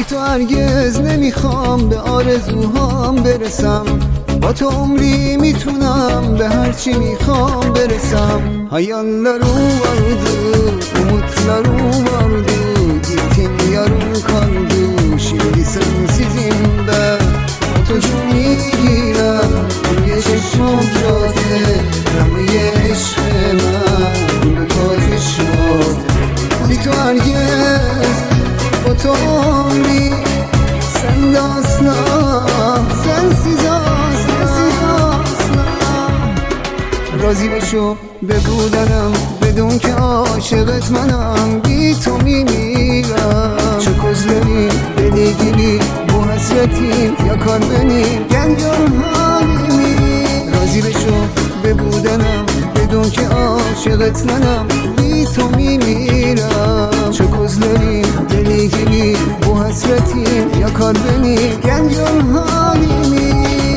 بی تو هرگز نمیخوام به آرزوهام برسم، با تو عمری میتونم به هرچی میخوام برسم. Hayallerim vardı, umutlarım vardı, gittin yarım kaldı, şimdi sensizim ben. Otocuğum giren, یه چشماته رمه عشق من به تو چشمات. بی تو هرگز با تو عمری سند asla sensiz asla. راضی بشو به بودنم بدون که عاشقت منم، بی تو میمیرم. چه کزلری دلیگیری bu hasretim yakar beni, gel gör halimi. راضی بشو به بودنم بدون که عاشقت منم، بی تو میمیرم. چه کزلری دلیگیری bu hasretim yakar beni, gel gör halimi.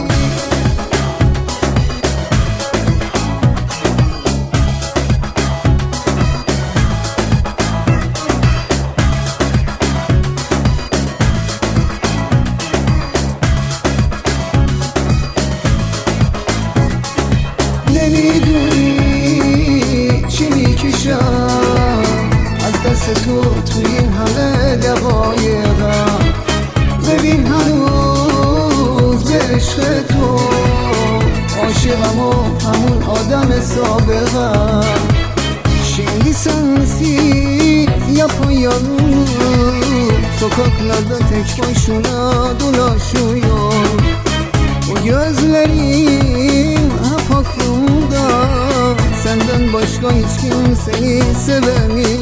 نمیدونی چی میکشم از دست تو توی این همه دقایقم. ببین هنوز به عشق تو عاشقم و همون آدم سابقم. Şimdi sensiz yapayalnız sokaklarda tek başına dolaşıyor. O gözlerin hep aklımda, senden başka hiç kimseyi sevemiyorum.